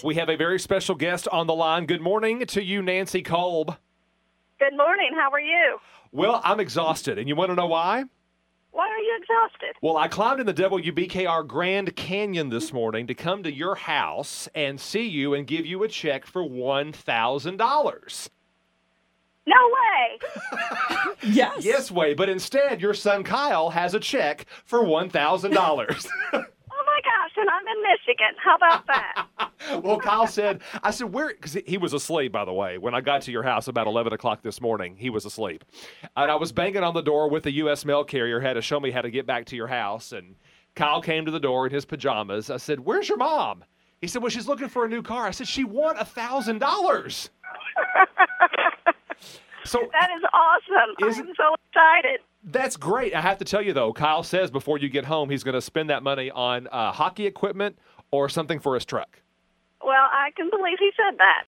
We have a very special guest on the line. Good morning to you, Nancy Kolb. Good morning. How are you? Well, I'm exhausted, and you want to know why? Why are you exhausted? Well, I climbed in the WBKR Grand Canyon this morning to come to your house and see you and give you a check for $1,000. No way. Yes. Yes, way, but instead your son Kyle has a check for $1,000. Oh, my gosh, and I'm in Michigan. How about that? Well, Kyle said, I said, where, because he was asleep, by the way. When I got to your house about 11 o'clock this morning, he was asleep. And I was banging on the door with the U.S. mail carrier, had to show me how to get back to your house. And Kyle came to the door in his pajamas. I said, where's your mom? He said, well, she's looking for a new car. I said, she won $1,000. So That is awesome. I'm so excited. that's great. I have to tell you, though, Kyle says before you get home, he's going to spend that money on hockey equipment or something for his truck. Well, I can believe he said that.